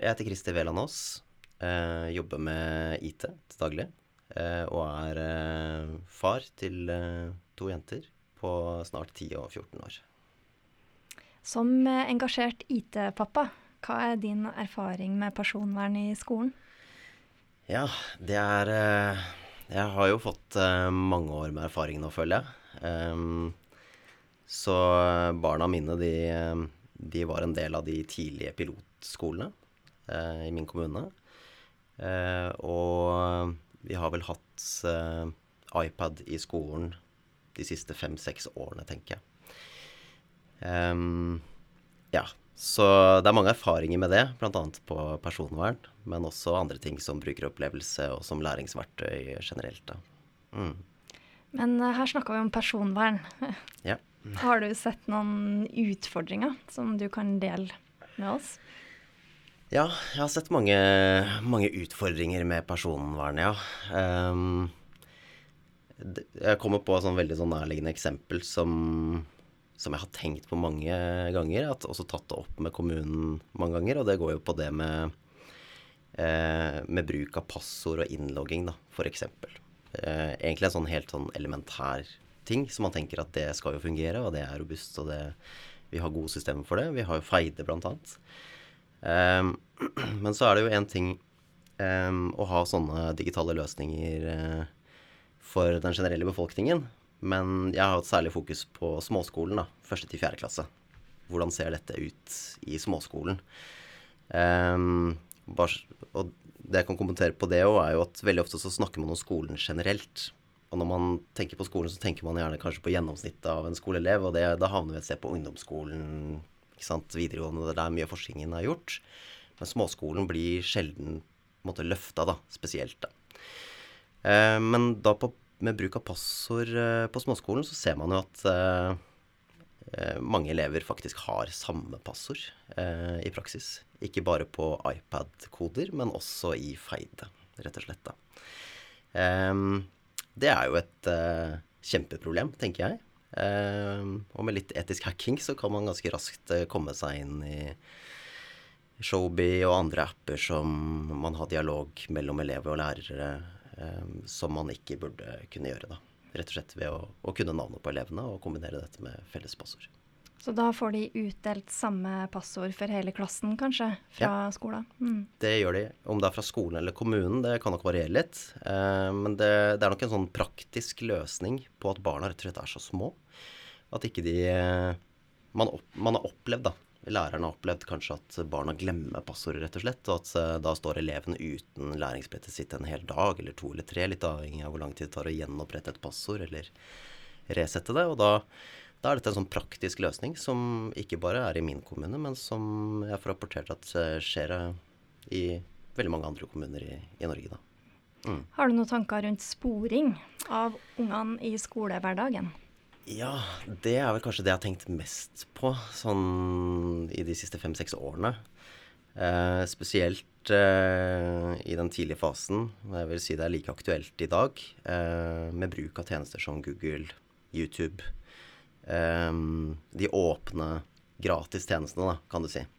Jeg heter Kristi Velanås, jobber med IT til daglig, og er far til 2 jenter på snart 10 og 14 år. Som engasjert IT-pappa, hva er din erfaring med personvern i skolen? Ja, det er jeg har jo fått mange år med erfaring nå, føler jeg. Så barna mine, de var en del av de tidlige pilotskolene i min kommune. Og vi har vel hatt iPad i skolen de siste 5-6 årene, tenker jeg. Ja, så det er mange erfaringer med det, blant annet på personvern, men også andre ting som brukeropplevelse og som læringsverktøy generelt da. Men her snakker vi om personvern. Ja. Har du sett noen utfordringer som du kan dele med oss? Ja, jeg har sett mange utfordringer med personvern, ja. Jeg kommer på et sånn veldig sånn nærliggende eksempel som jeg har tenkt på mange ganger. Jeg har også tatt det opp med kommunen mange ganger, og det går jo på det med bruk av passord og innlogging da, for eksempel. Egentlig en sånn helt sånn elementær ting som man tenker at det skal jo fungere, og det er robust, og vi har gode systemer for det. Vi har jo Feide blant annet. Men så er det jo en ting å ha sånne digitale løsninger for den generelle befolkningen. Men jeg har hatt særlig fokus på småskolen da, 1. til 4. klasse. Hvordan ser dette ut i småskolen? Og det jeg kan kommentere på det også er jo at veldig ofte så snakker man om skolen generelt. Og når man tenker på skolen, så tenker man gjerne kanskje på gjennomsnittet av en skoleelev, og da havner vi et sted på ungdomsskolen, ikke sant, videregående, der mye forskningen er gjort. Men småskolen blir sjelden løftet da, spesielt da. Men da med bruk av passord på småskolen, så ser man jo at mange elever faktisk har samme passord i praksis. Ikke bare på iPad-koder, men også i Feide, rett og slett da. Det er jo et kjempeproblem, tenker jeg. Og med litt etisk hacking så kan man ganske raskt komme seg inn i Showbie og andre apper som man har dialog mellom elever og lærere som man ikke burde kunne gjøre da. Rett og slett ved å kunne navnet på elevene og kombinere dette med felles passord. Så da får de utdelt samme passord for hele klassen, kanskje, fra skolen? Det gjør de. Om det er fra skolen eller kommunen, det kan nok variere litt. Men det er nok en sånn praktisk løsning på at barna rett og slett er så små. At ikke man har opplevd da. Lærerne har opplevd kanskje at barna glemmer passordet rett og slett, og at da står eleven uten læringsbrettet sitt en hel dag, eller 2 eller 3, litt avhengig av hvor lang tid det tar å gjenopprette et passord, eller resette det, og da er dette en sånn praktisk løsning som ikke bare er i min kommune, men som jeg får rapportert at skjer i veldig mange andre kommuner i Norge da. Har du noen tanker rundt sporing av ungene i skolehverdagen? Ja, det er vel kanskje det jeg har tenkt mest på sånn i de siste 5-6 årene. Spesielt i den tidlige fasen, jeg vil si det er like aktuelt i dag, med bruk av tjenester som Google, YouTube, de åpne gratis tjenestene da, kan du si.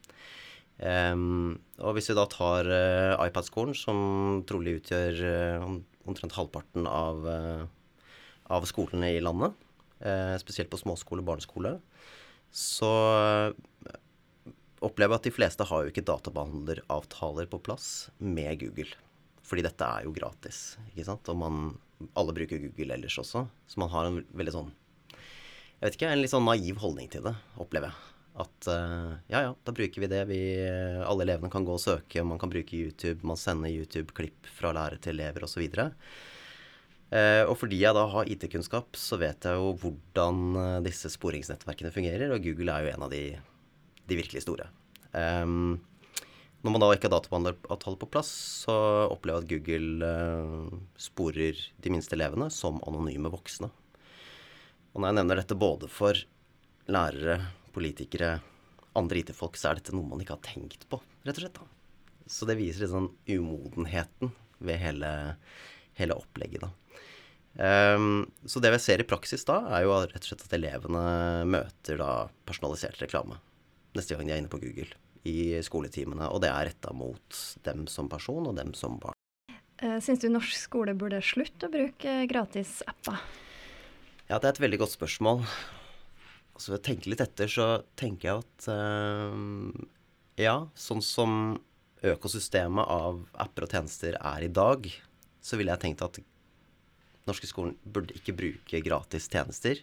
Og hvis vi da tar iPad-skolen, som trolig utgjør omtrent halvparten av skolene i landet, spesielt på småskole og barneskole, så opplever jeg at de fleste har jo ikke databehandleravtaler på plass med Google. Fordi dette er jo gratis, ikke sant? Og alle bruker Google ellers også, så man har en veldig sånn, jeg vet ikke, en litt sånn naiv holdning til det, opplever jeg. At ja, da bruker vi det, alle elevene kan gå og søke, man kan bruke YouTube, man sender YouTube-klipp fra lærer til elever og så videre. Og fordi jeg da har IT-kunnskap, så vet jeg jo hvordan disse sporingsnettverkene fungerer, og Google er jo en av de virkelig store. Når man da ikke har databehandleravtale på plass, så opplever jeg at Google sporer de minste elevene som anonyme voksne. Og når jeg nevner dette både for lærere, politikere, andre IT-folk, så er dette noe man ikke har tenkt på, rett og slett da. Så det viser litt sånn umodenheten ved hele opplegget da. Så det vi ser i praksis da, er jo rett og slett at elevene møter da personalisert reklame neste gang de er inne på Google i skoletimene, og det rettet mot dem som person og dem som barn. Synes du norsk skole burde slutte å bruke gratis apper? Ja, det et veldig godt spørsmål. Altså, ved å tenke litt etter, så tenker jeg at ja, sånn som økosystemet av apper og tjenester i dag, så ville jeg tenkt at norske skolen burde ikke bruke gratis tjenester.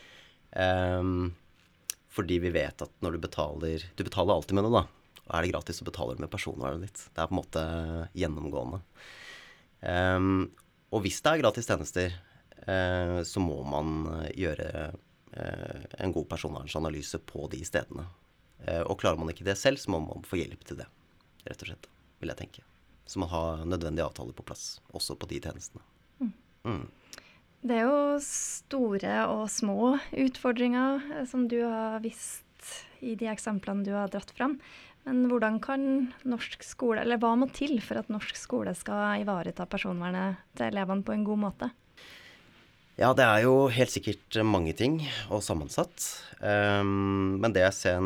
Fordi vi vet at når du betaler alltid med noe da, og det gratis så betaler du med personvernet ditt. Det på en måte gjennomgående. Og hvis det gratis tjenester, så må man gjøre en god personvernanalyse på de stedene. Og klarer man ikke det selv, så må man få hjelp til det, rett og slett, vil jeg tenke. Så man har nødvendige avtaler på plass, også på de tjenestene. Det jo store og små utfordringer som du har vist i de eksemplene du har dratt fram. Men hvordan kan norsk skole, eller hva må til for at norsk skole skal ivareta personvernet til elevene på en god måte? Ja, det jo helt sikkert mange ting og sammensatt. Men det jeg ser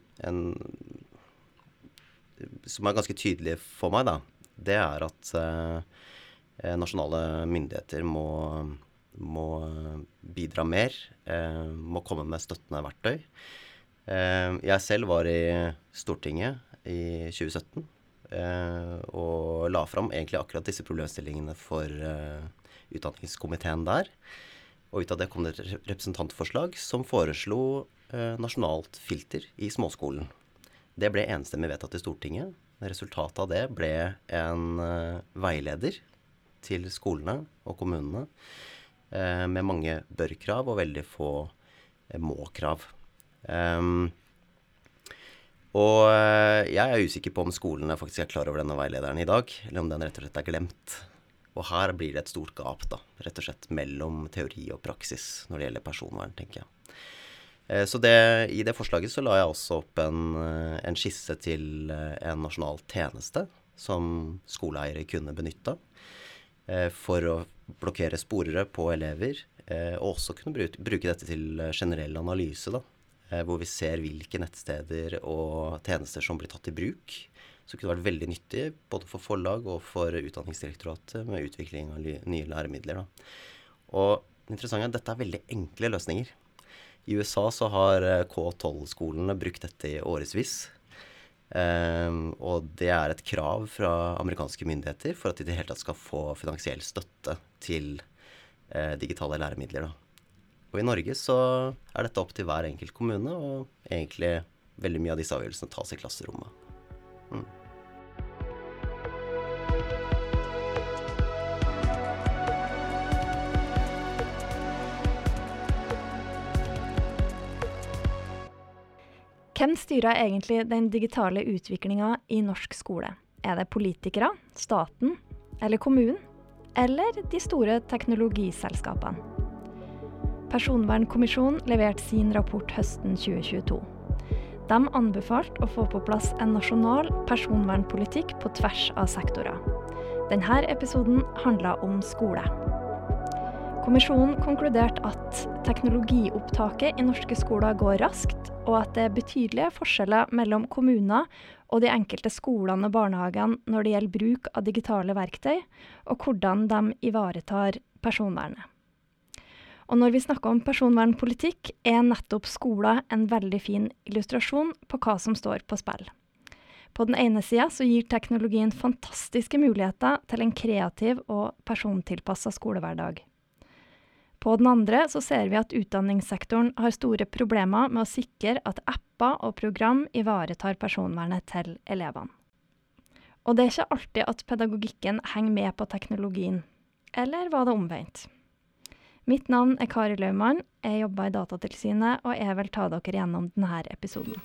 som ganske tydelig for meg da, det at nasjonale myndigheter må bidra mer, må komme med støttende verktøy. Jeg selv var i Stortinget i 2017 og la fram egentlig akkurat disse problemstillingene for utdanningskomiteen der. Og ut av det kom det et representantforslag som foreslo nasjonalt filter i småskolen. Det ble enstemmig vedtatt i Stortinget. Resultatet av det ble en veileder til skolene og kommunene med mange bør-krav og veldig få må-krav. Og jeg usikker på om skolene faktisk klar over denne veilederen i dag, eller om den rett og slett glemt. Og her blir det et stort gap da, rett og slett mellom teori og praksis når det gjelder personvern, tenker jeg. Så i det forslaget så la jeg også opp en skisse til en nasjonal tjeneste som skoleeiere kunne benytte for å blokkere sporere på elever, og også kunne bruke dette til generell analyse da, hvor vi ser hvilke nettsteder og tjenester som blir tatt i bruk, så kunne det vært veldig nyttig både for forlag og for Utdanningsdirektoratet med utvikling av nye læremidler da. Og det interessante dette veldig enkle løsninger. I USA så har K-12-skolene brukt dette i årevis, og det et krav fra amerikanske myndigheter for at de i det hele tatt skal få finansiell støtte til digitale læremidler da. Og i Norge så dette opp til hver enkelt kommune, og egentlig veldig mye av disse avgjørelsene tas i klasserommet. Hvem styrer egentlig den digitale utviklingen i norsk skole? Det politikere, staten, eller kommunen? Eller de store teknologiselskapene? Personvernkommisjonen leverte sin rapport høsten 2022. De anbefalte å få på plass en nasjonal personvernpolitikk på tvers av sektorer. Denne episoden handler om skole. Kommisjonen konkluderte at teknologiopptaket i norske skoler går raskt, og at det betydelige forskjeller mellom kommuner og de enkelte skolene og barnehagene når det gjelder bruk av digitale verktøy, og hvordan de ivaretar personvernet. Og når vi snakker om personvernpolitikk, nettopp skolen en veldig fin illustrasjon på hva som står på spill. På den ene siden så gir teknologien fantastiske muligheter til en kreativ og persontilpasset skolehverdag. På den andre så ser vi at utdanningssektoren har store problemer med å sikre at apper og program ivaretar personvernet til elevene. Og det ikke alltid at pedagogikken henger med på teknologien. Eller var det omvendt? Mitt navn Kari Laumann, jeg jobber i Datatilsynet, og jeg vil ta dere gjennom denne episoden.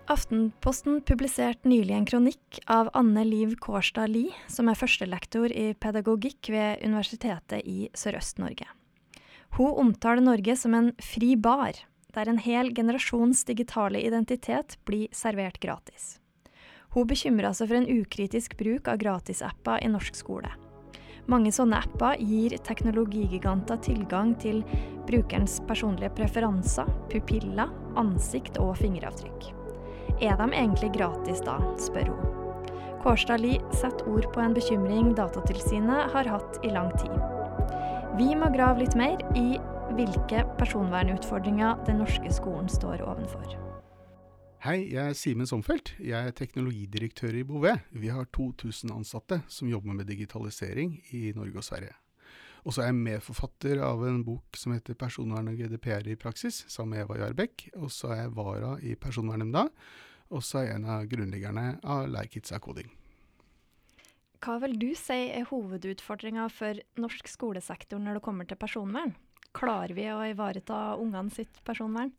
Aftenposten publiserte nylig en kronikk av Anne Liv Kårstad Lie, som førstelektor i pedagogikk ved Universitetet i Sørøst-Norge. Hun omtaler Norge som en fri bar, der en hel generasjons digitale identitet blir servert gratis. Hun bekymrer seg for en ukritisk bruk av gratisapper i norsk skole. Mange sånne apper gir teknologigiganter tilgang til brukerens personlige preferanser, pupiller, ansikt og fingeravtrykk. Er de egentlig gratis da, spør hun. Kårstad Lie setter ord på en bekymring Datatilsynet har hatt i lang tid. Vi må grave litt mer i hvilke personvernutfordringer den norske skolen står ovenfor. Hei, jeg Simen Somfeldt. Jeg teknologidirektør i Bouvet. Vi har 2000 ansatte som jobber med digitalisering i Norge og Sverige. Og så jeg medforfatter av en bok som heter Personvern og GDPR i praksis, sammen med Eva Jarbekk. Og så jeg vara i Personvernnemnda, og så jeg en av grunnleggerne av Like It's a Coding. Hva vil du si hovedutfordringen for norsk skolesektor når det kommer til personvern? Klarer vi å ivareta ungene sitt personvern?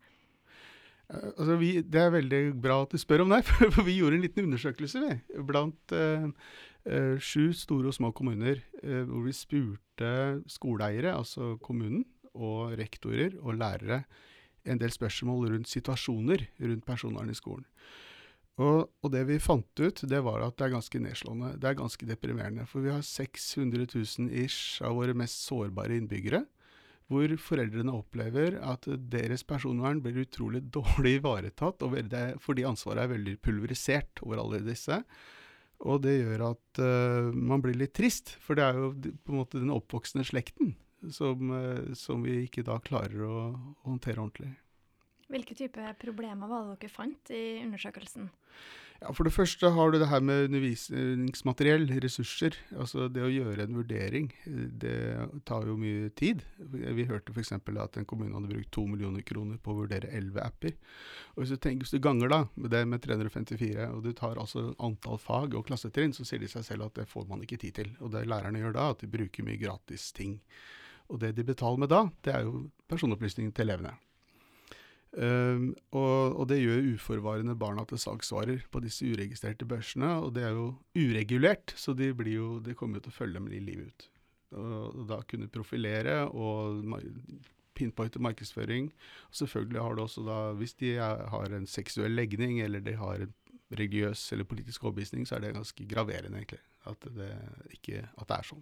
Det veldig bra at du spør om det, for vi gjorde en liten undersøkelse blant 7 store og små kommuner, hvor vi spurte skoleeiere, altså kommunen, og rektorer og lærere, en del spørsmål rundt situasjoner rundt personvern i skolen. Og det vi fant ut, det var at det ganske nedslående, det ganske deprimerende, for vi har 600 000 ish av våre mest sårbare innbyggere, hvor foreldrene opplever at deres personvern blir utrolig dårlig ivaretatt, fordi ansvaret veldig pulverisert over alle disse. Og det gjør at man blir litt trist, for det jo på en måte den oppvoksende slekten som vi ikke da klarer å håndtere ordentlig. Hvilke type problemer var det dere fant i undersøkelsen? Ja, for det første har du det her med undervisningsmateriell, ressurser. Altså det å gjøre en vurdering, det tar jo mye tid. Vi hørte for eksempel at en kommune hadde brukt 2 millioner kroner på å vurdere 11 apper. Og hvis du ganger da med det med 354, og du tar altså antall fag og klassetrinn, så sier de seg selv at det får man ikke tid til. Og det lærerne gjør da, at de bruker mye gratis ting. Og det de betaler med da, det jo personopplysningen til elevene. Og det gjør uforvarende barna til salgsvarer på disse uregistrerte børsene, og det jo uregulert, så de kommer jo til å følge dem i livet ut. Og da kunne profilere og pinpointe markedsføring, og selvfølgelig har det også da, hvis de har en seksuell legning, eller de har en religiøs eller politisk overbevisning, så det ganske graverende egentlig, at det sånn.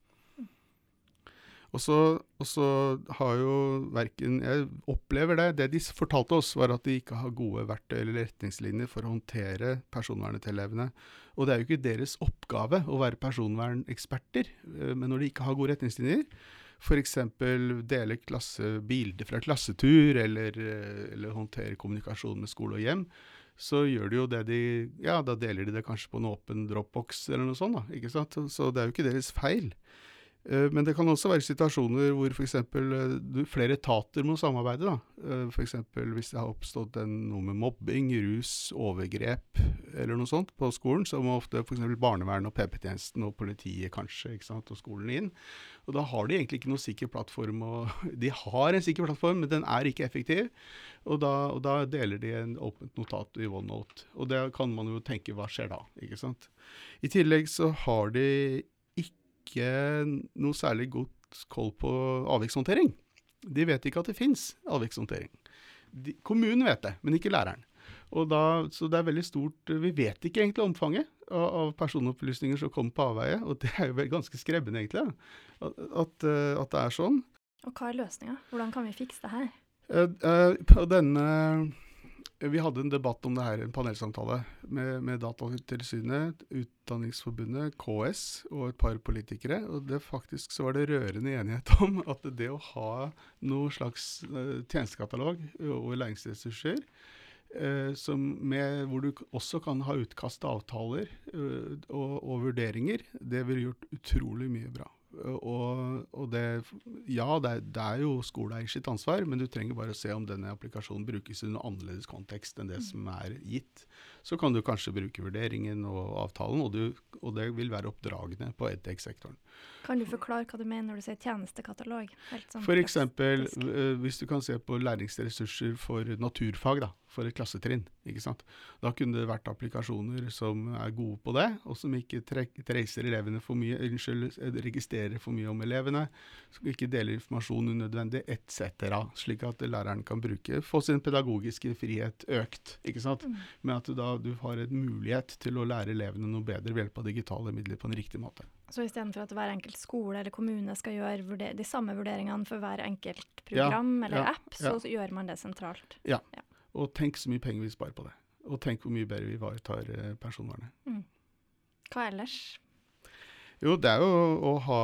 Og så har jo jeg opplever det de fortalte oss var at de ikke har gode verktøy eller retningslinjer for å håndtere personvernet til elevene. Og det jo ikke deres oppgave å være personverneksperter, men når de ikke har gode retningslinjer, for eksempel dele bilder fra klassetur, eller håndtere kommunikasjon med skole og hjem, så gjør de jo det da deler de det kanskje på en åpen Dropbox eller noe sånt da, ikke sant? Så det jo ikke deres feil. Men det kan også være situasjoner hvor for eksempel flere etater må samarbeide da. For eksempel hvis det har oppstått noe med mobbing, rus, overgrep eller noe sånt på skolen, så må ofte for eksempel barnevern og PP-tjenesten og politiet kanskje, ikke sant, og skolen inn. Og da har de egentlig ikke noe sikker plattform, de har en sikker plattform, men den ikke effektiv. Og da deler de en åpent notat i OneNote. Og det kan man jo tenke, hva skjer da, ikke sant? I tillegg så har de ikke noe særlig godt koll på avvikshåndtering. De vet ikke at det finnes avvikshåndtering. Kommunen vet det, men ikke læreren. Så det veldig stort, vi vet ikke egentlig omfanget av personopplysninger som kommer på avveie, og det jo vel ganske skrebbende egentlig, at det sånn. Og hva løsningen? Hvordan kan vi fikse det her? Vi hadde en debatt om det her, en panelsamtale med Datatilsynet, Utdanningsforbundet, KS og et par politikere, og faktisk så var det rørende enighet om at det å ha noe slags tjenestekatalog og læringsressurser, hvor du også kan ha utkast til avtaler og vurderinger, det ville gjort utrolig mye bra. Og det jo skoleeier sitt ansvar, men du trenger bare å se om denne applikasjonen brukes i noen annerledes kontekst enn det som gitt. Så kan du kanskje bruke vurderingen og avtalen, og det vil være oppdragende på edtech-sektoren. Kan du forklare hva du mener når du sier tjenestekatalog? For eksempel, hvis du kan se på læringsressurser for naturfag, da, for et klassetrinn, ikke sant? Da kunne det vært applikasjoner som gode på det, og som ikke tracer elevene for mye, registrerer for mye om elevene, som ikke deler informasjon unødvendig, etc., slik at læreren kan få sin pedagogiske frihet økt, ikke sant? Men at du har en mulighet til å lære elevene noe bedre ved hjelp av digitale midler på en riktig måte. Så i stedet for at hver enkelt skole eller kommune skal gjøre de samme vurderingene for hver enkelt program eller app, så gjør man det sentralt. Ja, og tenk så mye penger vi sparer på det. Og tenk hvor mye bedre vi ivaretar personvernet. Hva ellers? Jo, det jo å ha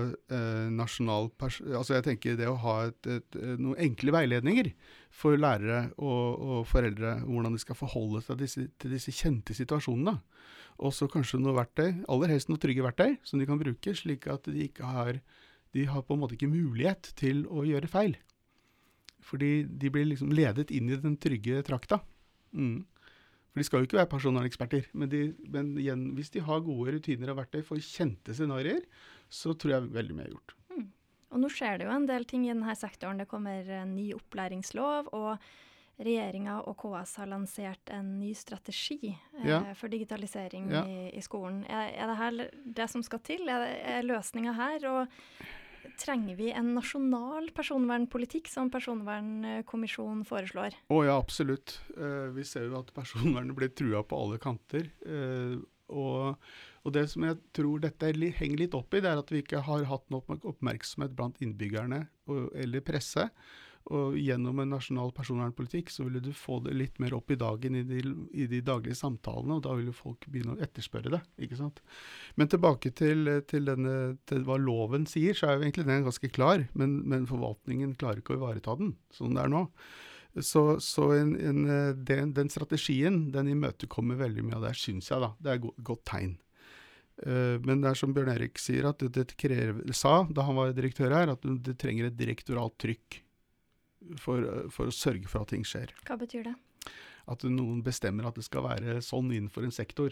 altså jeg tenker det å ha noen enkle veiledninger for lærere og foreldre, hvordan de skal forholde seg til disse kjente situasjonene. Og så kanskje noe verktøy, aller helst noe trygge verktøy, som de kan bruke, slik at de har på en måte ikke mulighet til å gjøre feil. Fordi de blir liksom ledet inn i den trygge trakta. For de skal jo ikke være personaleksperter, men igjen, hvis de har gode rutiner og verktøy for kjente scenarier, så tror jeg veldig mye er gjort. Og nå skjer det jo en del ting i denne sektoren. Det kommer en ny opplæringslov, og regjeringen og KS har lansert en ny strategi for digitalisering i skolen. Er det her det som skal til? Er løsningen her? Og trenger vi en nasjonal personvernpolitikk som Personvernkommisjonen foreslår? Ja, absolutt. Vi ser jo at personvernet blir truet på alle kanter. Og det som jeg tror dette henger litt opp i, det at vi ikke har hatt nok oppmerksomhet blant innbyggerne eller presse. Og gjennom en nasjonal personvernpolitikk så ville du få det litt mer opp i dagen i de daglige samtalene, og da ville folk begynne å etterspørre det, ikke sant? Men tilbake til hva loven sier, så jo egentlig den ganske klar, men forvaltningen klarer ikke å ivareta den, sånn det nå. Så den strategien, den imøtekommer veldig mye av det, synes jeg da. Det et godt tegn. Men det som Bjørn Erik sier, at sa da han var direktør her, at det trenger et direktoralt trykk for å sørge for at ting skjer. Hva betyr det? At noen bestemmer at det skal være sånn innenfor en sektor.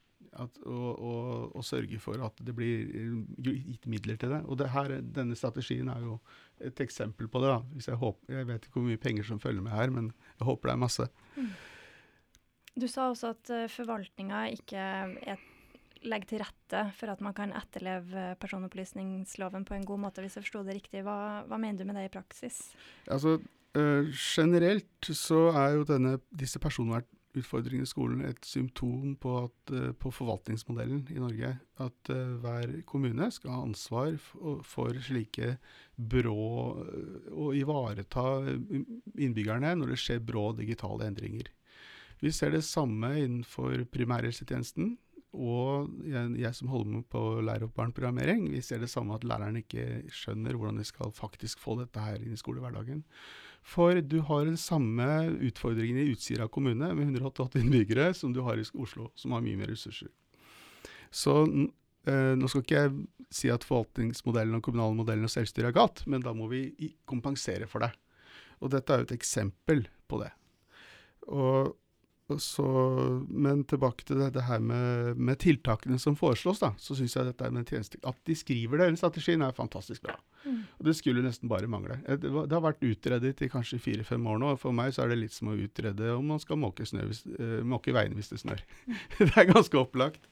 Og sørge for at det blir gitt midler til det. Og denne strategien jo et eksempel på det. Da. Jeg vet ikke hvor mye penger som følger med her, men jeg håper det masse. Du sa også at forvaltningen ikke legge til rette for at man kan etterleve personopplysningsloven på en god måte, hvis jeg forstod det riktig. Hva mener du med det i praksis? Altså, generelt så jo disse personvernutfordringene i skolen et symptom på forvaltningsmodellen i Norge. At hver kommune skal ha ansvar for slike å ivareta innbyggerne når det skjer brå digitale endringer. Vi ser det samme innenfor primærhelsetjenesten. Og jeg som holder med på lære opp barneprogrammering, vi ser det samme at læreren ikke skjønner hvordan de skal faktisk få dette her inn i skolehverdagen. For du har den samme utfordringen i Utsira kommune med 188 innbyggere som du har i Oslo, som har mye mer ressurser. Så nå skal ikke jeg si at forvaltningsmodellen og kommunale modellen og selvstyre galt, men da må vi kompensere for det. Og dette jo et eksempel på det. Men tilbake til det her med tiltakene som foreslås, da, så synes jeg dette med tjeneste, at de skriver det, den strategien fantastisk bra. Og det skulle nesten bare mangle. Det har vært utredet i kanskje 4-5 år nå, og for meg så det litt som å utrede om man skal måke veiene hvis det snør. Det ganske opplagt.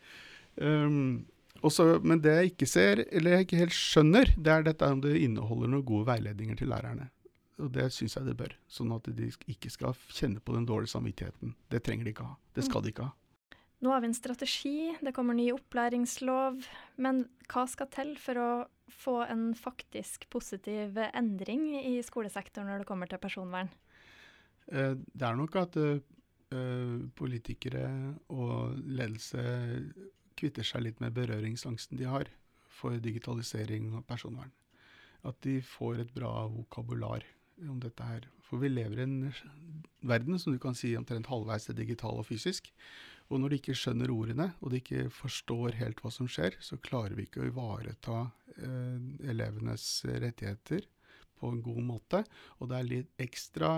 Men det jeg ikke ser, eller jeg ikke helt skjønner, det dette om det inneholder noen gode veiledninger til lærerne. Og det synes jeg det bør, sånn at de ikke skal kjenne på den dårlige samvittigheten. Det trenger de ikke ha. Det skal de ikke ha. Nå har vi en strategi, det kommer ny opplæringslov, men hva skal til for å få en faktisk positiv endring i skolesektoren når det kommer til personvern? Det nok at politikere og ledelse kvitter seg litt med berøringsangsten de har for digitalisering og personvern. At de får et bra vokabular om dette her. For vi lever i en verden som du kan si omtrent halvveis digital og fysisk. Og når de ikke skjønner ordene, og de ikke forstår helt hva som skjer, så klarer vi ikke å ivareta elevenes rettigheter på en god måte. Og det litt ekstra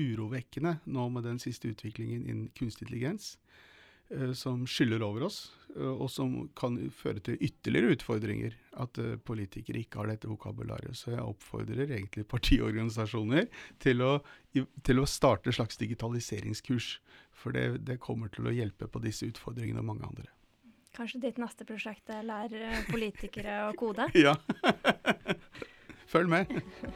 urovekkende nå med den siste utviklingen innen kunstig intelligens, som skyller over oss. og som kan føre til ytterligere utfordringer, at politikere ikke har dette vokabularet. Så jeg oppfordrer egentlig partiorganisasjoner til å starte et slags digitaliseringskurs, for det kommer til å hjelpe på disse utfordringene og mange andre. Kanskje ditt neste prosjekt er lære politikere å kode? Ja. Følg med.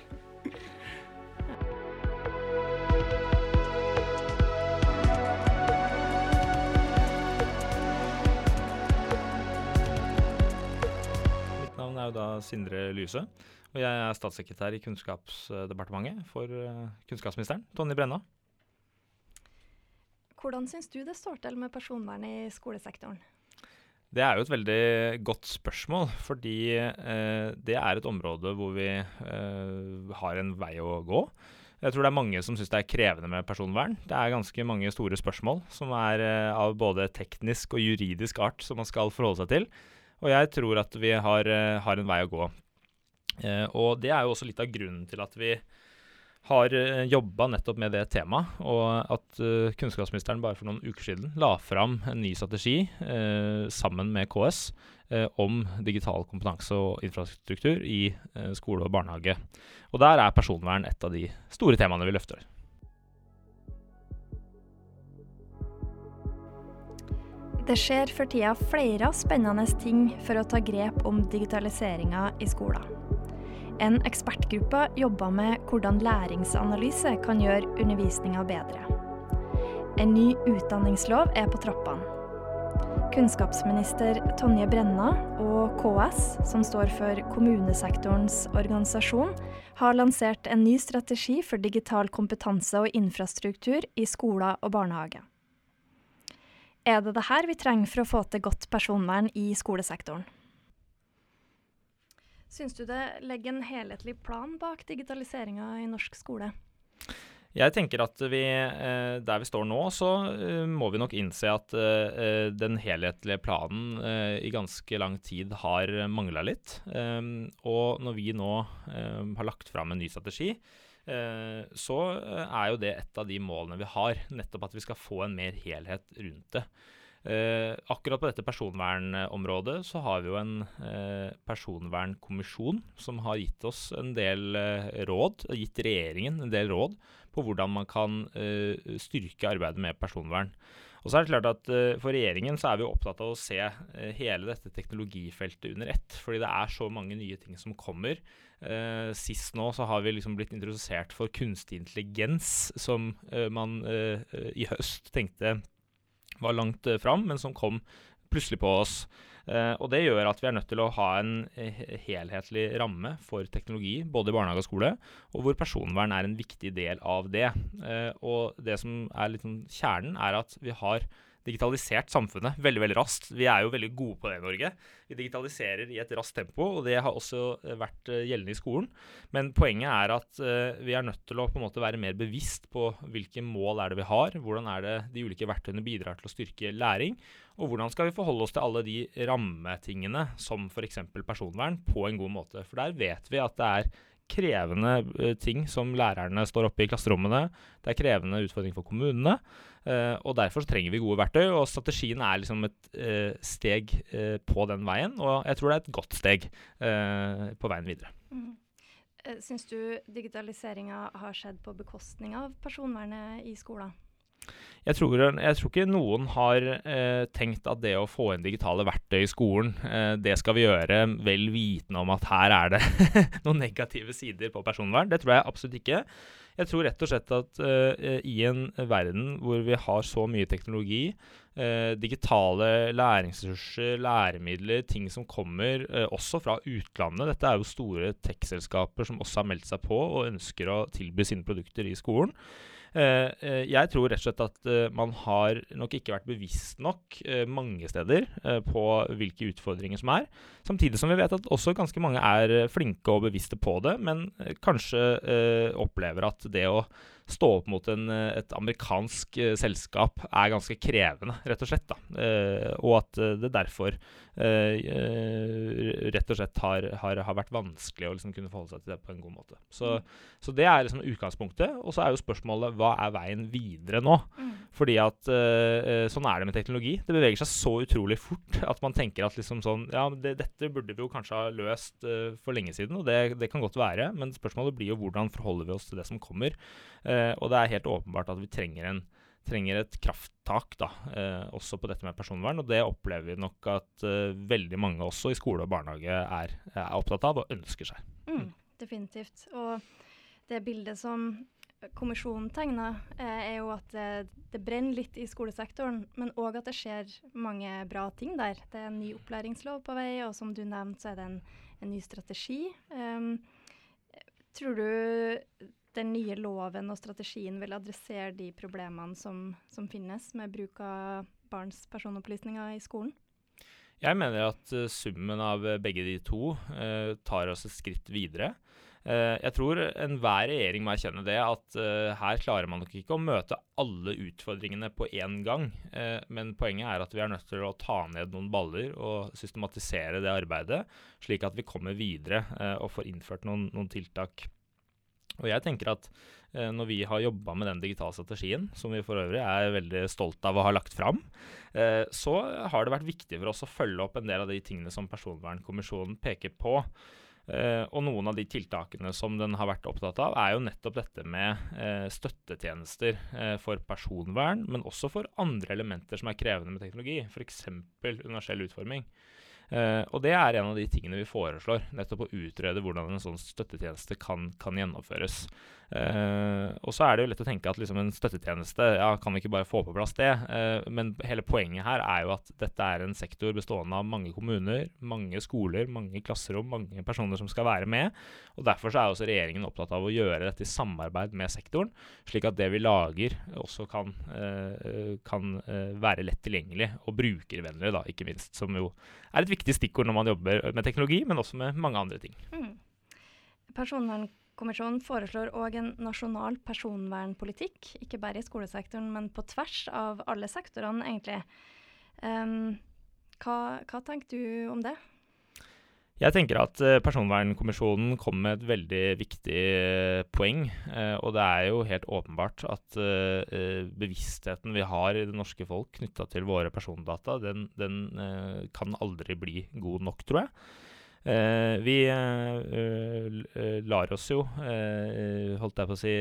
Mitt navn er jo da Sindre Lyse, og jeg er statssekretær i Kunnskapsdepartementet for kunnskapsministeren, Tonje Brenna. Hvordan synes du det står til med personvern i skolesektoren? Det er jo et veldig godt spørsmål, fordi det er et område hvor vi har en vei å gå. Jeg tror det er mange som synes det er krevende med personvern. Det er ganske mange store spørsmål som er av både teknisk og juridisk art som man skal forholde seg til. Og jeg tror at vi har en vei å gå. Og det er jo også litt av grunnen til at vi har jobbet nettopp med det temaet, og at kunnskapsministeren bare for noen uker siden la fram en ny strategi sammen med KS om digital kompetanse og infrastruktur i skole og barnehage. Og der er personvern et av de store temaene vi løfter. Det skjer for tida flere spennende ting for å ta grep om digitaliseringen i skolen. En ekspertgruppe jobber med hvordan læringsanalyse kan gjøre undervisningen bedre. En ny utdanningslov er på trappene. Kunnskapsminister Tonje Brenna og KS, som står for kommunesektorens organisasjon, har lansert en ny strategi for digital kompetanse og infrastruktur i skoler og barnehage. Er det her vi trenger for å få til godt personvern i skolesektoren? Syns du det legger en helhetlig plan bak digitaliseringen i norsk skole? Jeg tenker at der vi står nå, så må vi nok innse at den helhetlige planen i ganske lang tid har manglet litt. Og når vi nå har lagt fram en ny strategi, så er jo det et av de målene vi har, nettopp at vi skal få en mer helhet rundt det. Akkurat på dette personvernområdet så har vi jo en personvernkommisjon som har gitt oss en del råd, gitt regjeringen en del råd på hvordan man kan styrke arbeidet med personvern. Og så er det klart at for regjeringen så er vi opptatt av å se hele dette teknologifeltet under ett, fordi det er så mange nye ting som kommer. Sist nå så har vi liksom blitt introdusert for kunstig intelligens, som man i høst tenkte var langt fram, men som kom plutselig på oss. Og det gjør at vi er nødt til å ha en helhetlig ramme for teknologi, både i barnehage og skole, og hvor personvern er en viktig del av det. Og det som er litt sånn kjernen er at vi har digitalisert samfunnet veldig, veldig raskt. Vi er jo veldig gode på det i Norge. Vi digitaliserer i et raskt tempo, og det har også vært gjeldende i skolen. Men poenget er at vi er nødt til å på en måte være mer bevisst på hvilke mål er det vi har, hvordan er det de ulike verktøyene bidrar til å styrke læring, og hvordan skal vi forholde oss til alle de rammetingene, som for eksempel personvern, på en god måte. For der vet vi at det er krevende ting som lærerne står oppe i klasserommene. Det er krevende utfordring for kommunene, og derfor så trenger vi gode verktøy, og strategien er liksom et steg på den veien, og jeg tror det er et godt steg på veien videre. Syns du digitaliseringen har skjedd på bekostning av personvernet i skolen? Jeg tror ikke noen har tenkt at det å få inn digitale verktøy i skolen, det skal vi gjøre vel vitende om at her er det noen negative sider på personvern. Det tror jeg absolutt ikke. Jeg tror rett og slett at i en verden hvor vi har så mye teknologi, digitale læringsressurser, læremidler, ting som kommer også fra utlandet. Dette er jo store tech-selskaper som også har meldt seg på og ønsker å tilby sine produkter i skolen. Jeg tror rett og slett at man har nok ikke vært bevisst nok mange steder på hvilke utfordringer som er. Samtidig som vi vet at også ganske mange er flinke og bevisste på det, men kanskje opplever at det å stå opp mot et amerikansk selskap ganske krevende, rett og slett. Og at det derfor rett og slett har vært vanskelig å liksom kunne forholde seg til det på en god måte. Så det liksom utgangspunktet, og så jo spørsmålet, hva veien videre nå? Fordi at sånn det med teknologi. Det beveger seg så utrolig fort at man tenker at liksom sånn, ja, dette burde vi jo kanskje ha løst for lenge siden, og det kan godt være, men spørsmålet blir jo hvordan forholder vi oss til det som kommer. Og det helt åpenbart at vi trenger et krafttak da, også på dette med personvern, og det opplever vi nok at veldig mange også i skole og barnehage er opptatt av og ønsker seg. Definitivt. Og det bildet som kommisjonen tegner jo at det brenner litt i skolesektoren, men også at det skjer mange bra ting der. Det en ny opplæringslov på vei, og som du nevnte så det en ny strategi. Tror du den nye loven og strategien vil adressere de problemene som finnes med bruk av barns personopplysninger i skolen? Jeg mener at summen av begge de to tar oss et skritt videre. Jeg tror enhver regjering må erkjenne det, at her klarer man nok ikke å møte alle utfordringene på en gang. Men poenget at vi nødt til å ta ned noen baller og systematisere det arbeidet, slik at vi kommer videre og får innført noen tiltak. Og jeg tenker at når vi har jobbet med den digitale strategien, som vi for øvrig veldig stolt av å ha lagt fram, så har det vært viktig for oss å følge opp en del av de tingene som Personvernkommisjonen peker på. Og noen av de tiltakene som den har vært opptatt av, jo nettopp dette med støttetjenester for personvern, men også for andre elementer som krevende med teknologi, for eksempel universell utforming. Og det en av de tingene vi foreslår, nettopp å utrede hvordan en sånn støttetjeneste kan gjennomføres. Og så det jo lett å tenke at liksom en støttetjeneste, kan vi ikke bare få på plass det? Men hele poenget her jo at dette en sektor bestående av mange kommuner, mange skoler, mange klasserom, mange personer som skal være med. Og derfor så også regjeringen opptatt av å gjøre dette i samarbeid med sektoren, slik at det vi lager også kan være lett tilgjengelig og brukervennlig da, ikke minst, som jo et viktig stikkord når man jobber med teknologi, men også med mange andre ting. Personvernkommisjonen foreslår også en nasjonal personvernpolitikk, ikke bare i skolesektoren, men på tvers av alle sektorene, egentlig. Hva tenker du om det? Jeg tenker at Personvernkommisjonen kom med et veldig viktig poeng, og det jo helt åpenbart at bevisstheten vi har i det norske folk knyttet til våre persondata, den kan aldri bli god nok, tror jeg. Vi lar oss jo, holdt jeg på å si,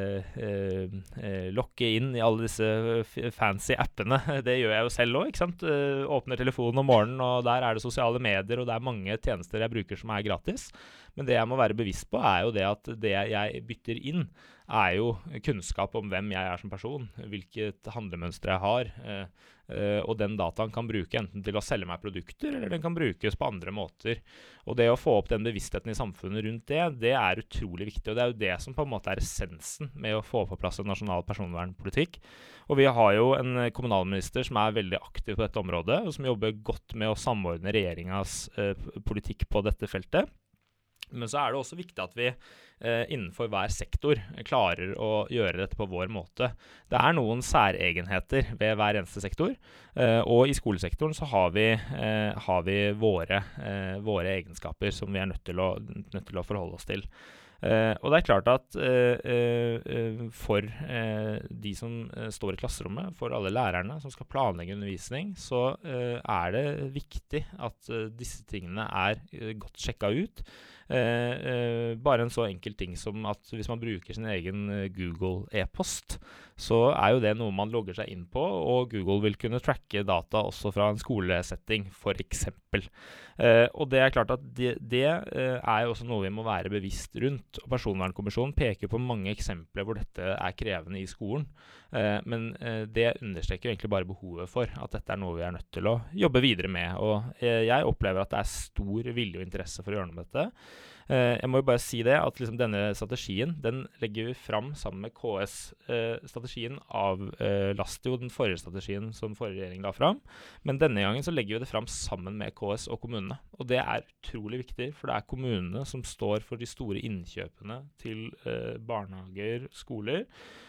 lokke inn i alle disse fancy appene. Det gjør jeg jo selv også, ikke sant? Åpner telefonen om morgenen, og der det sosiale medier, og det mange tjenester jeg bruker som gratis. Men det jeg må være bevisst på jo det at det jeg bytter inn jo kunnskap om hvem jeg som person, hvilket handlemønstre jeg har, og den dataen kan bruke enten til å selge meg produkter, eller den kan brukes på andre måter. Og det å få opp den bevisstheten i samfunnet rundt det utrolig viktig, og det jo det som på en måte essensen med å få på plass en nasjonal personvernpolitikk. Og vi har jo en kommunalminister som veldig aktiv på dette området, og som jobber godt med å samordne regjeringens politikk på dette feltet. Men så det også viktig at vi innenfor hver sektor klarer å gjøre dette på vår måte. Det noen særegenheter ved hver eneste sektor, og i skolesektoren så har vi våre egenskaper som vi nødt til å forholde oss til. Og det klart at for de som står i klasserommet, for alle lærerne som skal planlegge undervisning, så det viktig at disse tingene godt sjekket ut. Bare en så enkel ting som at hvis man bruker sin egen Google e-post, så jo det noe man logger seg inn på, og Google vil kunne tracke data også fra en skolesetting, for eksempel. Og det klart at det jo også noe vi må være bevisst rundt, og Personvernkommisjonen peker på mange eksempler hvor dette krevende i skolen, men det understreker egentlig bare behovet for at dette noe vi nødt til å jobbe videre med, og jeg opplever at det stor vilje og interesse for å gjøre noe med dette. Jeg må jo bare si det, at liksom denne strategien, den legger vi fram sammen med KS. Strategien avlaster jo den forrige strategien som forrige regjering la fram, men denne gangen så legger vi det fram sammen med KS og kommunene. Og det er utrolig viktig, for det er kommunene som står for de store innkjøpene til barnehager, skoler.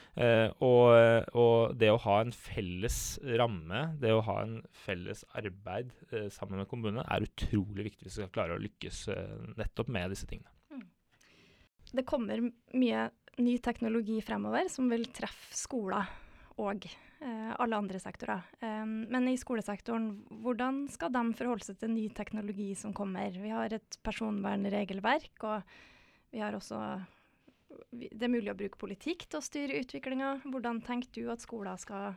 Og det å ha en felles ramme, det å ha en felles arbeid sammen med kommunene er utrolig viktig hvis vi skal klare å lykkes nettopp med disse tingene. Det kommer mye ny teknologi fremover som vil treffe skoler og alle andre sektorer. Men i skolesektoren, hvordan skal de forholde seg til ny teknologi som kommer? Vi har et personvernregelverk, og vi har også det er mulig å bruke politikk til å styre utviklingen. Hvordan tenker du at skoler skal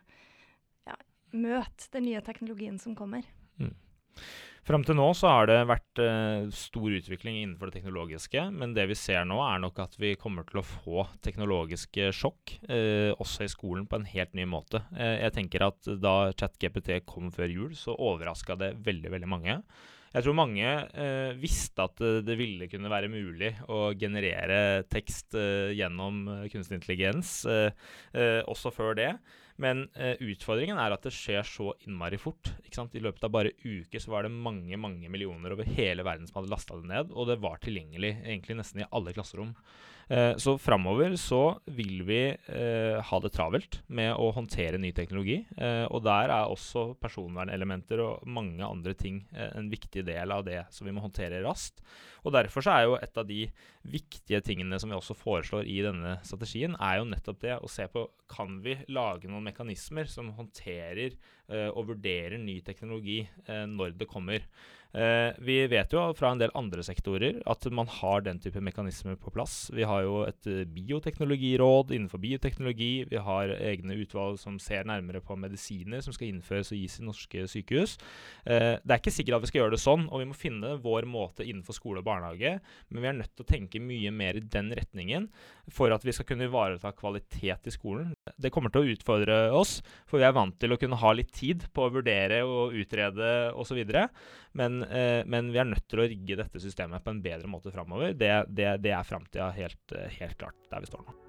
møte den nye teknologien som kommer? Fram til nå så har det vært stor utvikling innenfor det teknologiske, men det vi ser nå er nok at vi kommer til å få teknologiske sjokk, også i skolen på en helt ny måte. Jeg tenker at da ChatGPT kom før jul, så overrasket det veldig, veldig mange. Jeg tror mange visste at det ville kunne være mulig å generere tekst gjennom kunstig intelligens, også før det. Men utfordringen er at det skjer så innmari fort. Ikke sant? I løpet av bare uker så var det mange, mange millioner over hele verden som hadde lastet det ned, og det var tilgjengelig egentlig nesten i alle klasserom. Så fremover så vil vi ha det travelt med å håndtere ny teknologi, og der er også personvernelementer og mange andre ting en viktig del av det som vi må håndtere raskt. Og derfor så er jo et av de viktige tingene som vi også foreslår i denne strategien, er jo nettopp det å se på, kan vi lage noen mekanismer som håndterer og vurderer ny teknologi når det kommer. Vi vet jo fra en del andre sektorer at man har den type mekanismer på plass. Vi har jo et bioteknologiråd innenfor bioteknologi. Vi har egne utvalg som ser nærmere på medisiner som skal innføres og gis i norske sykehus. Det er ikke sikkert at vi skal gjøre det sånn, og vi må finne vår måte innenfor skole og barnehage, men vi er nødt til å tenke mye mer i den retningen for at vi skal kunne ivareta kvalitet i skolen. Det kommer til å utfordre oss, for vi er vant til å kunne ha litt tid på å vurdere og utrede og så videre, men vi er nødt til å rigge dette systemet på en bedre måte fremover. Det er fremtiden helt klart der vi står nå.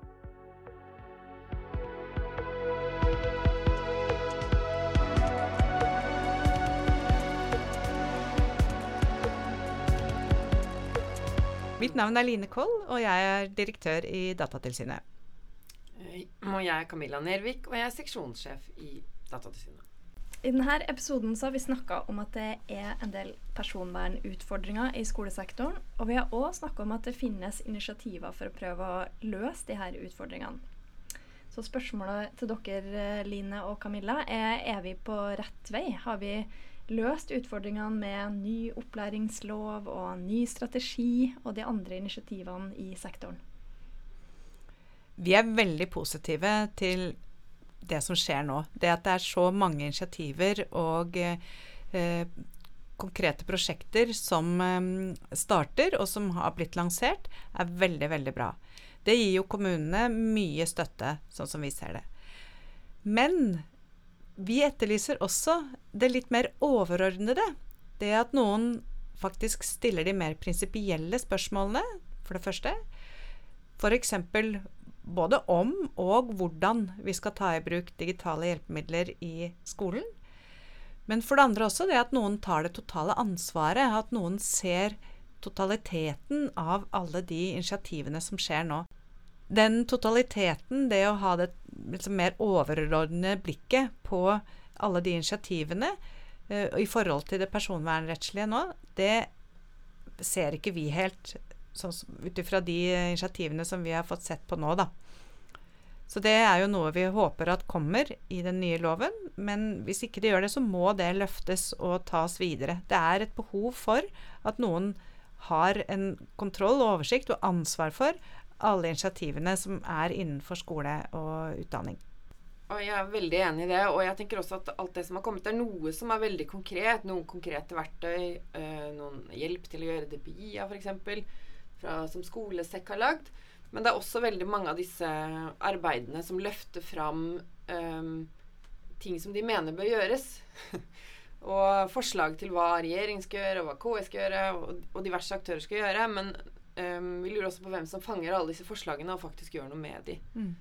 Mitt navn er Line Koll, og jeg er direktør i Datatilsynet. Og jeg er Camilla Nervik, og jeg er seksjonssjef i Datatilsynet. I denne episoden så har vi snakket om at det er en del personvernutfordringer i skolesektoren, og vi har også snakket om at det finnes initiativer for å prøve å løse de her utfordringene. Så spørsmålet til dere, Line og Camilla, er vi på rett vei? Har vi løst utfordringene med ny opplæringslov og ny strategi og de andre initiativene i sektoren? Vi er veldig positive til det som skjer nå. Det at det er så mange initiativer og konkrete prosjekter som starter og som har blitt lansert, er veldig, veldig bra. Det gir jo kommunene mye støtte, sånn som vi ser det. Men vi etterlyser også det litt mer overordnede. Det at noen faktisk stiller de mer prinsipielle spørsmålene, for det første. For eksempel både om og hvordan vi skal ta i bruk digitale hjelpemidler i skolen. Men for det andre også det at noen tar det totale ansvaret, at noen ser totaliteten av alle de initiativene som skjer nå. Den totaliteten, det å ha det liksom mer overordnede blikket på alle de initiativene i forhold til det personvernrettslige nå, det ser ikke vi helt sånn utifra de initiativene som vi har fått sett på nå da. Så det er jo noe vi håper at kommer i den nye loven, men hvis ikke det gjør det, så må det løftes og tas videre. Det er et behov for at noen har en kontroll og oversikt og ansvar for alle initiativene som er innenfor skole og utdanning. Og jeg er veldig enig i det, og jeg tenker også at alt det som har kommet er noe som er veldig konkret, noen konkrete verktøy, noen hjelp til å gjøre det på IA for eksempel, som Skolesekk har lagd, men det er også veldig mange av disse arbeidene som løfter fram ting som de mener bør gjøres. og forslag til hva regjeringen skal gjøre, og hva KS skal gjøre, og diverse aktører skal gjøre, men vi lurer også på hvem som fanger alle disse forslagene og faktisk gjør noe med de.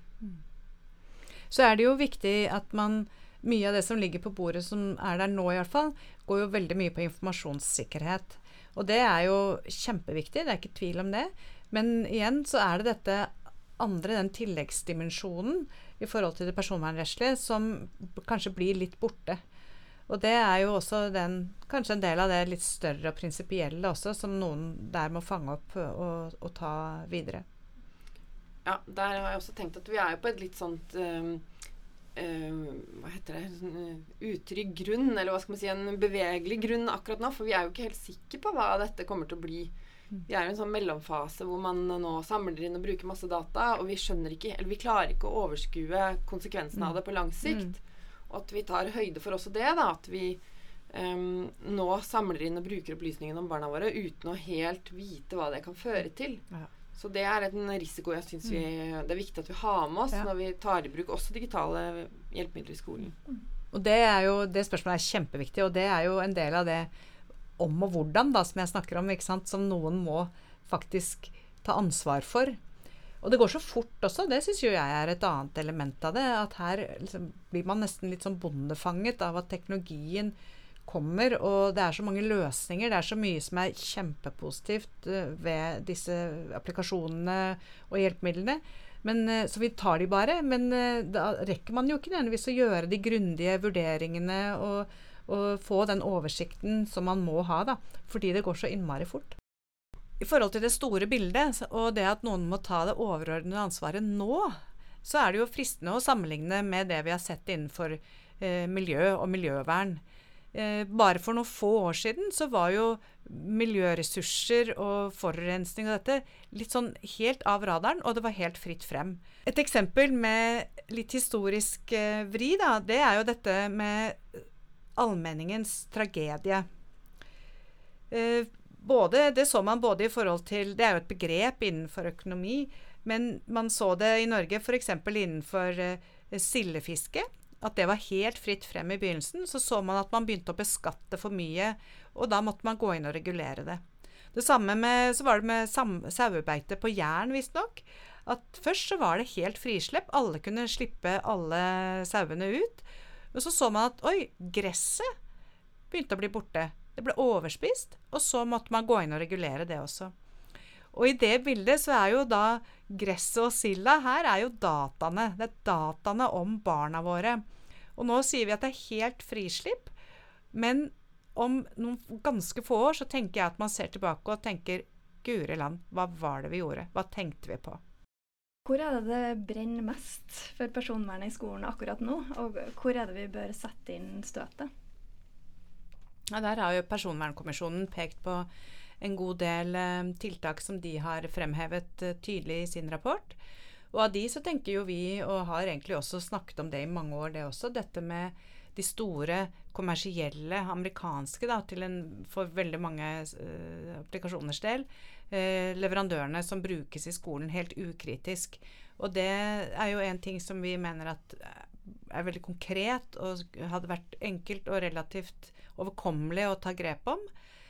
Så det jo viktig at mye av det som ligger på bordet, som der nå i hvert fall, går jo veldig mye på informasjonssikkerhet. Og det jo kjempeviktig, det ikke tvil om det. Men igjen så det dette andre, den tilleggsdimensjonen i forhold til det personvernrettslige, som kanskje blir litt borte. Og det jo også kanskje en del av det litt større og prinsipielle også, som noen der må fange opp og ta videre. Ja, der har jeg også tenkt at vi jo på et litt sånt hva heter det, utrygg grunn, eller hva skal man si, en bevegelig grunn akkurat nå, for vi jo ikke helt sikre på hva dette kommer til å bli. Vi I en sånn mellomfase hvor man nå samler inn og bruker masse data, og vi skjønner ikke, eller vi klarer ikke å overskue konsekvensene av det på lang sikt. Og at vi tar høyde for også det, da, at vi nå samler inn og bruker opplysningene om barna våre uten å helt vite hva det kan føre til. Ja. Så det en risiko jeg synes det viktig at vi har med oss når vi tar I bruk også digitale hjelpemidler I skolen. Og det spørsmålet kjempeviktig, og det jo en del av det om og hvordan da, som jeg snakker om, ikke sant, som noen må faktisk ta ansvar for. Og det går så fort også, det synes jo jeg et annet element av det, at her liksom, blir man nesten litt sånn bondefanget av at teknologien kommer, og det så mange løsninger, det så mye som kjempepositivt ved disse applikasjonene og hjelpemidlene. Men, så vi tar de bare, men da rekker man jo ikke nødvendigvis å gjøre de grundige vurderingene og få den oversikten som man må ha, da, fordi det går så innmari fort. I forhold til det store bildet, og det at noen må ta det overordnede ansvaret nå, så det jo fristende å sammenligne med det vi har sett innenfor miljø og miljøvern. Bare for noen få år siden så var jo miljøressurser og forurensning og dette litt sånn helt av radaren, og det var helt fritt frem. Et eksempel med litt historisk vri, da, det jo dette med allmenningens tragedie. Det så man både I forhold til, det jo et begrep innenfor økonomi, men man så det I Norge for eksempel innenfor sildefiske, at det var helt fritt frem I begynnelsen, så man at man begynte å beskatte for mye, og da måtte man gå inn og regulere det. Det samme så var det med sauebeite på jern, visst nok, at først så var det helt frislepp, alle kunne slippe alle sauene ut, og så man at, gresset begynte å bli borte. Det ble overspist, og så måtte man gå inn og regulere det også. Og I det bildet så jo da gresset og silda her jo dataene. Det dataene om barna våre. Og nå sier vi at det helt frislipp, men om noen ganske få år så tenker jeg at man ser tilbake og tenker, Guri land, hva var det vi gjorde? Hva tenkte vi på? Hvor det brenner mest for personvernet I skolen akkurat nå, og hvor det vi bør sette inn støtet? Ja, der har jo Personvernkommisjonen pekt på en god del tiltak som de har fremhevet tydelig I sin rapport. Og av de så tenker jo vi, og har egentlig også snakket om det I mange år, det også, dette med de store kommersielle amerikanske, da, for veldig mange applikasjoners del, leverandørene som brukes I skolen helt ukritisk. Og det jo en ting som vi mener at veldig konkret, og hadde vært enkelt og relativt overkommelig å ta grep om.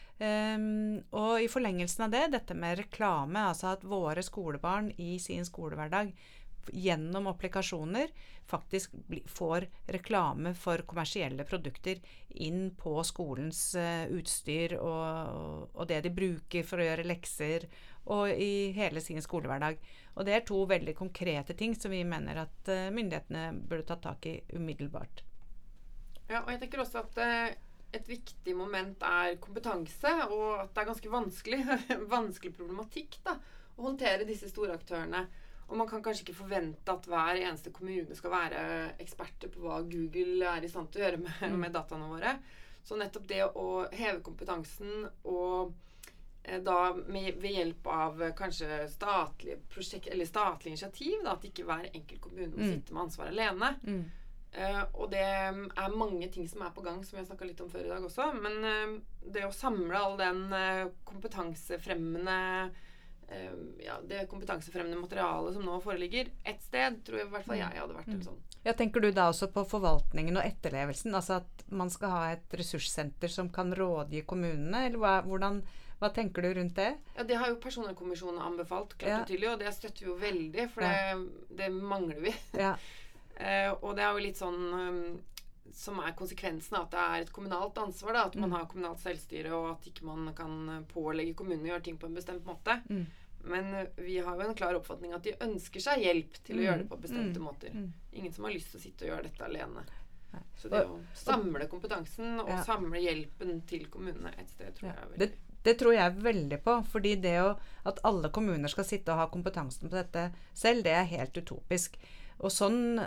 Og I forlengelsen av det, dette med reklame, altså at våre skolebarn I sin skolehverdag gjennom applikasjoner faktisk får reklame for kommersielle produkter inn på skolens utstyr og det de bruker for å gjøre lekser og I hele sin skolehverdag. Og det to veldig konkrete ting som vi mener at myndighetene burde ta tak I umiddelbart. Ja, og jeg tenker også at et viktig moment kompetanse, og at det ganske vanskelig problematikk da, å håndtere disse store aktørene. Og man kan kanskje ikke forvente at hver eneste kommune skal være eksperter på hva Google I stand til å gjøre med dataene våre. Så nettopp det å heve kompetansen og da ved hjelp av kanskje statlige prosjekt eller statlige initiativ, da, at ikke hver enkelt kommune må sitte med ansvar alene. Og det mange ting som på gang, som jeg snakket litt om før I dag også, men det å samle all den kompetansefremmende det kompetansefremmende materialet som nå foreligger et sted, tror jeg i hvert fall jeg hadde vært en sånn. Ja, tenker du da også på forvaltningen og etterlevelsen, altså at man skal ha et ressurssenter som kan rådgi kommunene, eller hva tenker du rundt det? Ja, det har jo Personvernkommisjonen anbefalt, klart og tydelig, og det støtter vi jo veldig, for det mangler vi. Ja. Og det er jo litt sånn som er konsekvensen av at det er et kommunalt ansvar, da, at man har kommunalt selvstyre, og at ikke man kan pålegge kommunene å gjøre ting på en bestemt måte. Men vi har jo en klar oppfatning at de ønsker seg hjelp til å gjøre det på bestemte måter. Ingen som har lyst til å sitte og gjøre dette alene. Så det å samle kompetansen og samle hjelpen til kommunene et sted, tror jeg er veldig... Det tror jeg veldig på, fordi det at alle kommuner skal sitte og ha kompetansen på dette selv, det er helt utopisk. Og sånn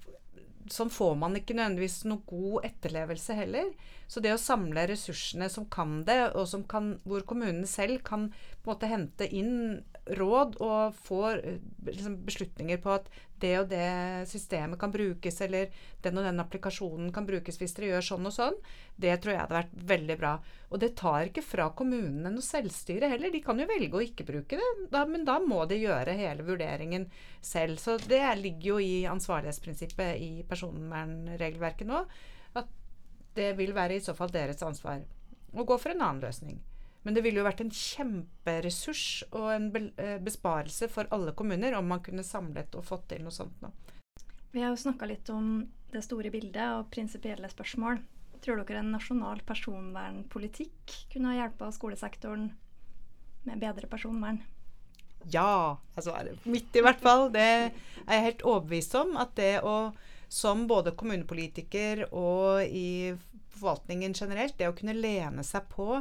får man ikke nødvendigvis noe god etterlevelse heller. Så det å samle ressursene som kan det, og hvor kommunene selv kan på en måte hente inn råd og få liksom, beslutninger på at det og det systemet kan brukes, eller den og den applikasjonen kan brukes hvis dere gjør sånn og sånn, det tror jeg hadde vært veldig bra. Og det tar ikke fra kommunene noe selvstyre heller. De kan jo velge å ikke bruke det, men da må de gjøre hele vurderingen selv. Så det ligger jo i ansvarlighetsprinsippet i personvernregelverket nå, at det vil være i så fall deres ansvar å gå for en annen løsning. Men det ville jo vært en kjemperessurs og en besparelse for alle kommuner om man kunne samlet og fått til noe sånt nå. Vi har jo snakket litt om det store bildet og prinsipielle spørsmål. Tror dere en nasjonal personvernpolitikk kunne hjelpe skolesektoren med bedre personvern? Ja, altså mitt i hvert fall. Det er jeg helt overbevist om at det som både kommunepolitiker og i forvaltningen generelt, det å kunne lene seg på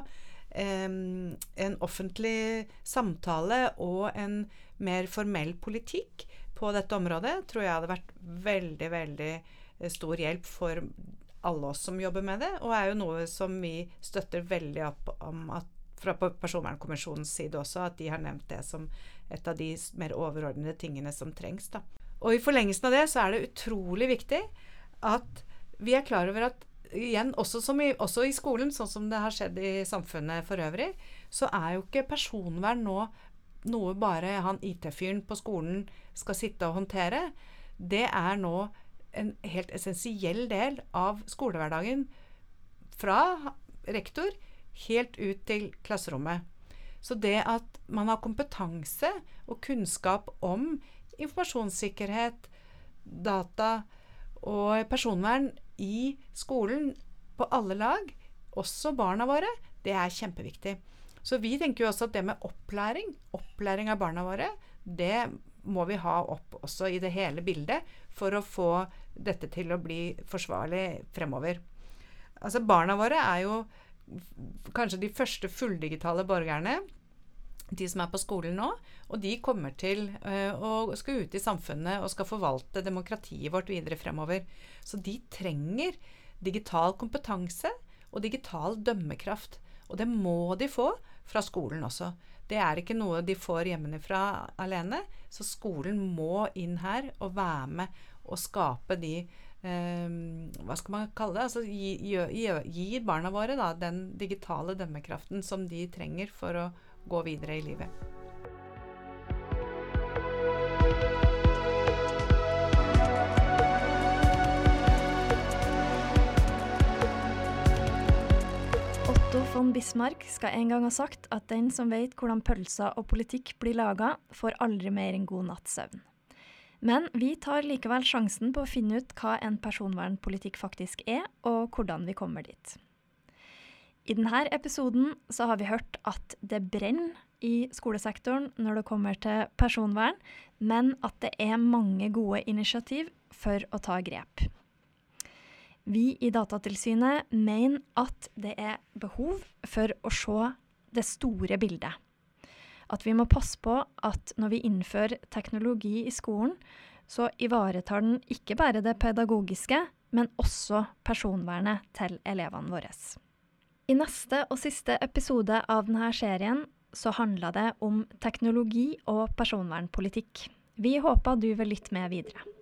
en offentlig samtale og en mer formell politikk på dette området, tror jeg hadde vært veldig, veldig stor hjelp for alle oss som jobber med det, og er jo noe som vi støtter veldig opp om fra Personvernkommisjonens side også, at de har nevnt det som et av de mer overordnede tingene som trengs da. Og i forlengelsen av det så er det utrolig viktig at vi er klar over at igjen, også i skolen, sånn som det har skjedd i samfunnet for øvrig, så er jo ikke personvern nå noe bare han IT-fyren på skolen skal sitte og håndtere. Det er nå en helt essensiell del av skolehverdagen fra rektor helt ut til klasserommet. Så det at man har kompetanse og kunnskap om informasjonssikkerhet, data og personvern i skolen på alle lag, også barna våre, det er kjempeviktig. Så vi tenker jo også at det med opplæring av barna våre, det må vi ha opp også i det hele bildet for å få dette til å bli forsvarlig fremover. Altså barna våre er jo kanskje de første fulldigitale borgerne, de som er på skolen nå, og de kommer til å skal ut i samfunnet og skal forvalte demokratiet vårt videre fremover. Så de trenger digital kompetanse og digital dømmekraft, og det må de få fra skolen også. Det er ikke noe de får hjemmefra alene, så skolen må inn her og være med og skape de, hva skal man kalle det, altså gi barna våre da, den digitale dømmekraften som de trenger for å gå videre i livet. Otto von Bismarck skal en gang ha sagt at den som vet hvordan pølser og politikk blir laget, får aldri mer en god natts søvn. Men vi tar likevel sjansen på å finne ut hva en personvernpolitikk faktisk er, og hvordan vi kommer dit. I denne episoden så har vi hørt at det brenner i skolesektoren når det kommer til personvern, men at det er mange gode initiativ for å ta grep. Vi i Datatilsynet mener at det er behov for å se det store bildet. At vi må passe på at når vi innfører teknologi i skolen, så ivaretar den ikke bare det pedagogiske, men også personvernet til elevene våre. I neste og siste episode av denne serien så handler det om teknologi og personvernpolitikk. Vi håper du vil lytte med videre.